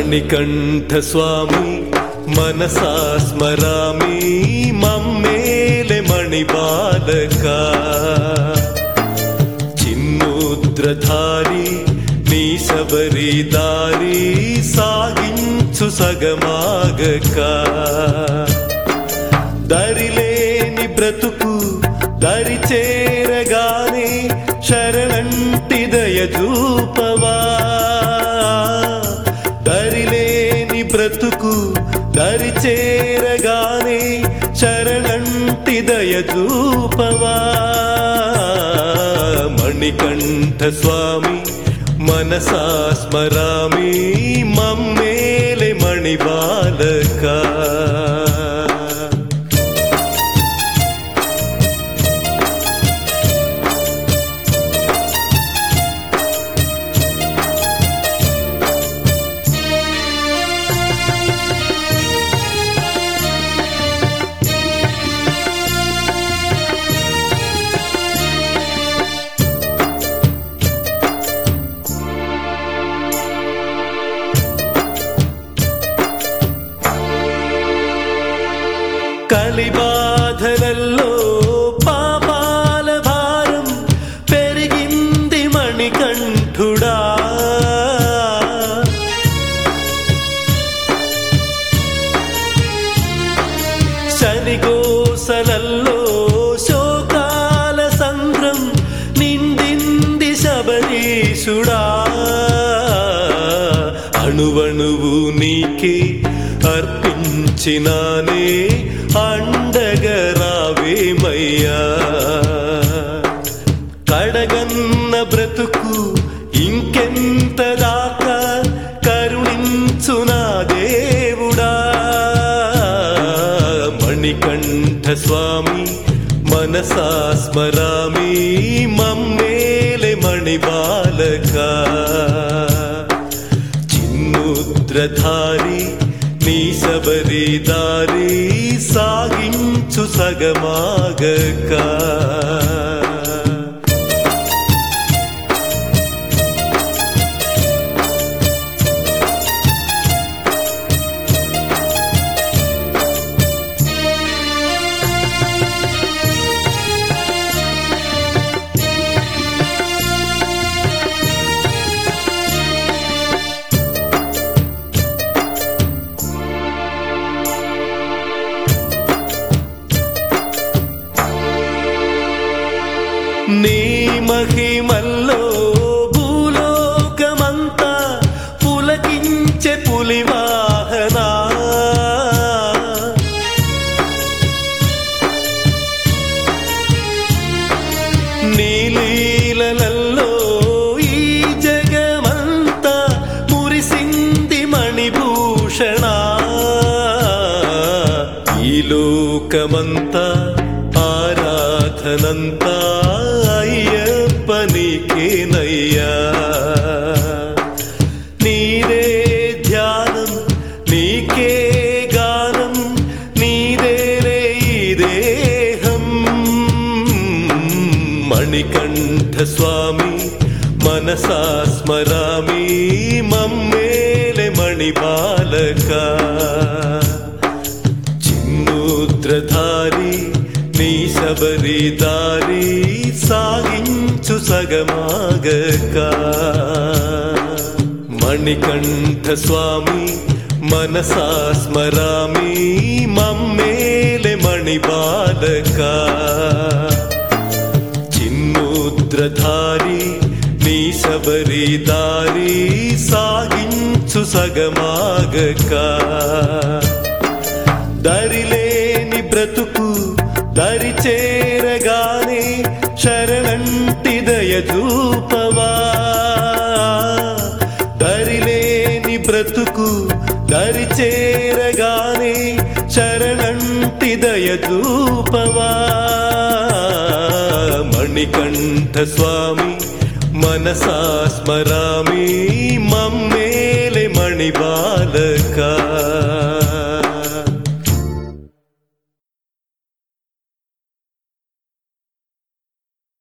మణికంఠ స్వామి మనసా స్మరామి మమ్మేలే మణిబాలక చిన్ముద్రధారి నీ శబరిదారి సాగించు సగమాగక దరిలేని బ్రతుకు దరి చేరగానే శరణంటి దయ చూపవా దరిలేని బ్రతుకు దరి చేరగానే శరణంటి దయ చూపవా మణికంఠ స్వామి మనసా స్మరామి మమ్మేలే మణిబాలక కలిబాధలలో పాపాల భారం పెరిగింది మణికంఠుడా శనిగోసలల్లో శోకాల సంద్రం నిండింది శబరీషుడా అణువణువు నీకే అర్పించినానే అండగరావేమయ్యా కడగన్న బ్రతుకు ఇంకెంత దాకా కరుణించు నా దేవుడా మణికంఠ స్వామి మనసా స్మరామి మమ్మేలే మణిబాలక చిన్ముద్రధారి నీ శబరిదారి సాగించు సగమాగక నీ మహిమల్లో భూలోకమంతా పులకించే పులివాహనా నీ లీలలలో ఈ జగమంతా మురిసింది మణిభూషణ ఈ లోకమంతా ఆరాధనంతా అయ్యప్ప నీకేనయ్యా నీదే ధ్యానం నీకే గానం నీదేలే ఈ దేహం మణికంఠ స్వామి మనసా స్మరామి మమ్మేలే మణిబాలక చిన్ముద్రధారి నీ శబరిదారి సాగించు సగమాగక మణికంఠ స్వామి మనసా స్మరామి మమ్మేలే మణిబాలక చిన్ముద్రధారి నీ శబరిదారి సాగించు సగమాగక దరిలేని బ్రతుకు దరి చేరగానే శరణంటి దయ చూపవా దరిలేని బ్రతుకు దరి చేరగానే శరణంటి దయ చూపవా మణికంఠ స్వామి మనసా స్మరామి మమ్మేలే మణిబాలక